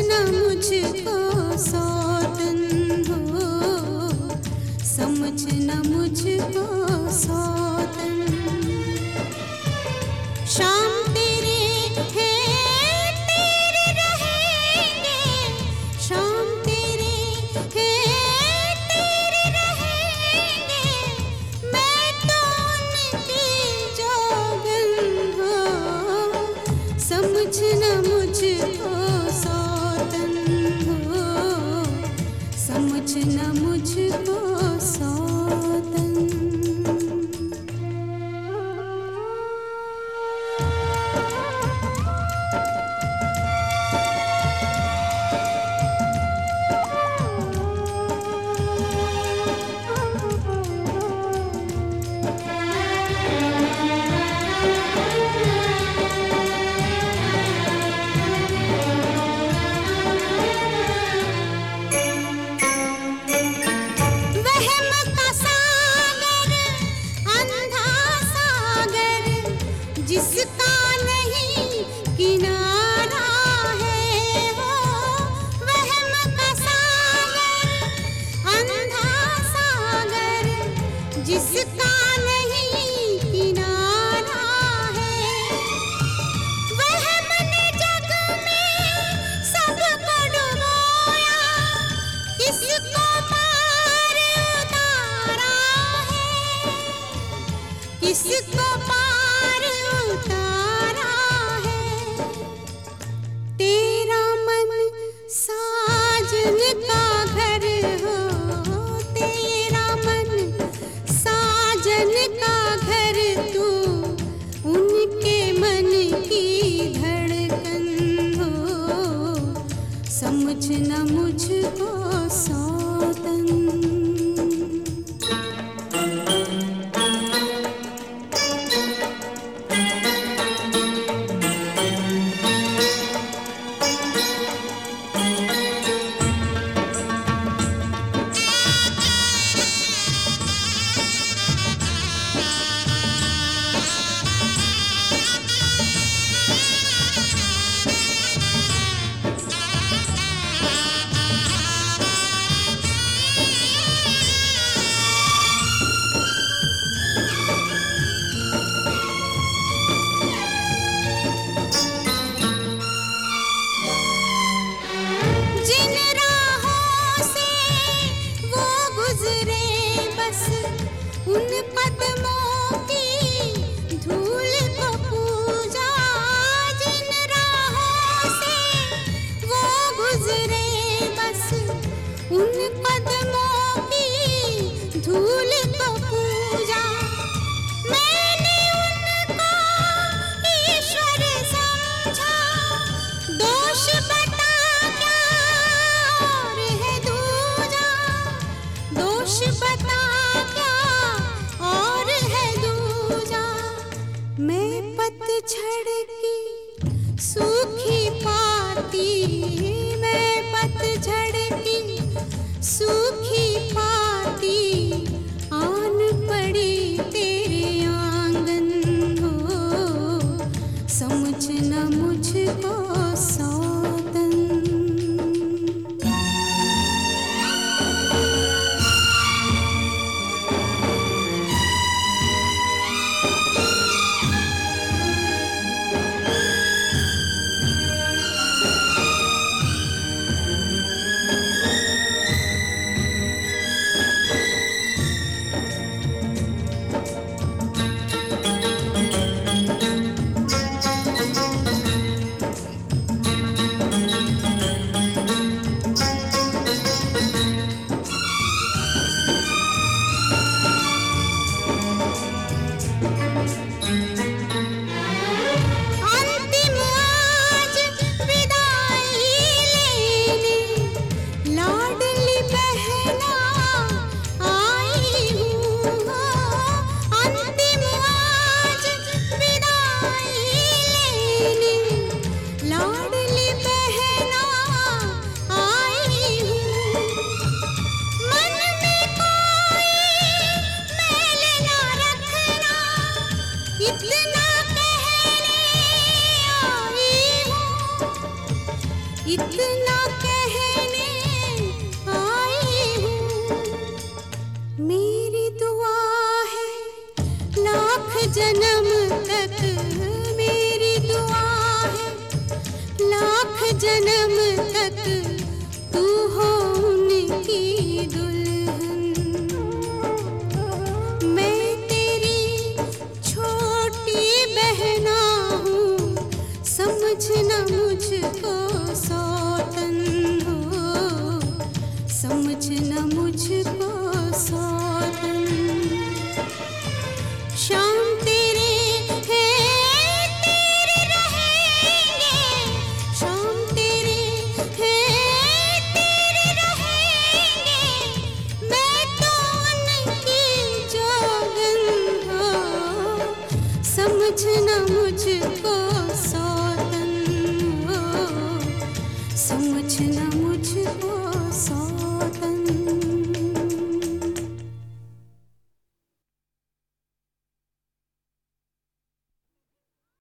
समझना मुझको सौतन हो, समझना मुझको सौतन। शाम तेरे हैं तेरे रहेंगे, शाम तेरे हैं तेरे रहेंगे, मैं तो उनकी जोगन हो, समझना मुझको सौतन हो, समझना मुझको सौतन। जिसका नहीं किनारा है वो, वहम का सागर, अंधा सागर, जिसका नहीं किनारा है। वहम ने जग में सबको डुबोया, किसको पार उतारा है, किसको पार उतारा है। तेरा मन साजन का घर हो, तेरा मन साजन का घर, तू उनके मन की धड़कन हो, समझना मुझको सौतन। जिन राहों से वो गुजरे बस उन कदमों की धूल को पूजा, जिन राहों से वो गुजरे बस उन कदमों की धूल को पूजा। मैंने उनको ईश्वर समझा, दोष बता और है दूजा, दोष बता क्या और है दूजा। मैं पतझड़ की सूखी पाती, मैं पतझड़ की सूखी पाती, आन पड़ी तेरे आंगन हो, समझना मुझको सौतन। इतना कहने आई हूँ, मेरी दुआ है लाख जन्म तक, मेरी दुआ है लाख जन्म तक तू हो उनकी दुल्हन। मैं तेरी छोटी बहना हूँ, समझना मुझको सौतन हो, समझना मुझको सौतन। शाम तेरे हैं तेरे रहेंगे, शाम तेरे हैं तेरे रहेंगे, मैं तो उनकी जोगन हो, समझना मुझको सौतन हो, समझना मुझको सौतन।